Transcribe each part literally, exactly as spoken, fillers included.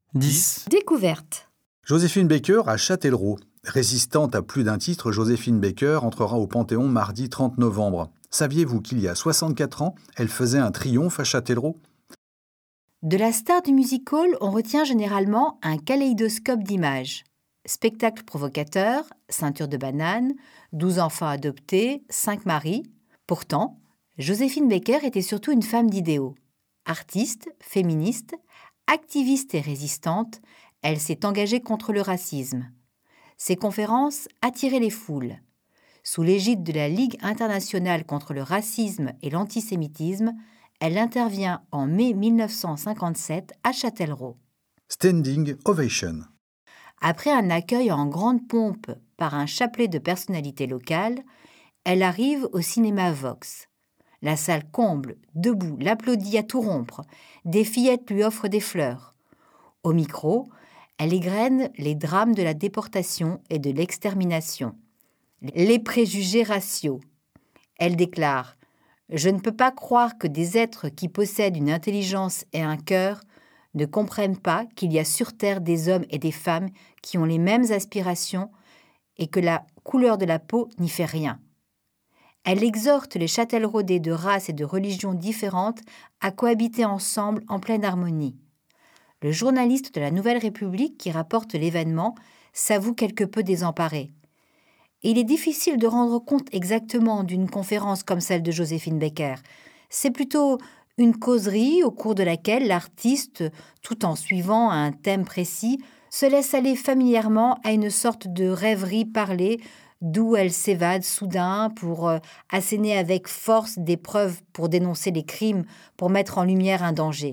dix. Découverte. Joséphine Baker à Châtellerault. Résistante à plus d'un titre, Joséphine Baker entrera au Panthéon mardi trente novembre. Saviez-vous qu'il y a soixante-quatre ans, elle faisait un triomphe à Châtellerault ? De la star du music-hall, on retient généralement un kaléidoscope d'images. Spectacle provocateur, ceinture de banane, douze enfants adoptés, cinq maris. Pourtant, Joséphine Baker était surtout une femme d'idéaux. Artiste, féministe, activiste et résistante, elle s'est engagée contre le racisme. Ses conférences attiraient les foules. Sous l'égide de la Ligue internationale contre le racisme et l'antisémitisme, elle intervient en mai mille neuf cent cinquante-sept à Châtellerault. Standing Ovation. Après un accueil en grande pompe par un chapelet de personnalités locales, elle arrive au cinéma Vox. La salle comble, debout, l'applaudit à tout rompre. Des fillettes lui offrent des fleurs. Au micro, elle égrène les drames de la déportation et de l'extermination. Les préjugés raciaux. Elle déclare « Je ne peux pas croire que des êtres qui possèdent une intelligence et un cœur ne comprennent pas qu'il y a sur Terre des hommes et des femmes qui ont les mêmes aspirations et que la couleur de la peau n'y fait rien. » Elle exhorte les Châtelleraudais de races et de religions différentes à cohabiter ensemble en pleine harmonie. Le journaliste de la Nouvelle République qui rapporte l'événement s'avoue quelque peu désemparé. Et il est difficile de rendre compte exactement d'une conférence comme celle de Joséphine Baker. C'est plutôt une causerie au cours de laquelle l'artiste, tout en suivant un thème précis, se laisse aller familièrement à une sorte de rêverie parlée d'où elle s'évade soudain pour euh, asséner avec force des preuves pour dénoncer les crimes, pour mettre en lumière un danger.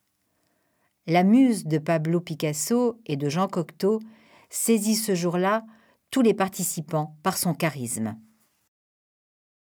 La muse de Pablo Picasso et de Jean Cocteau saisit ce jour-là tous les participants par son charisme.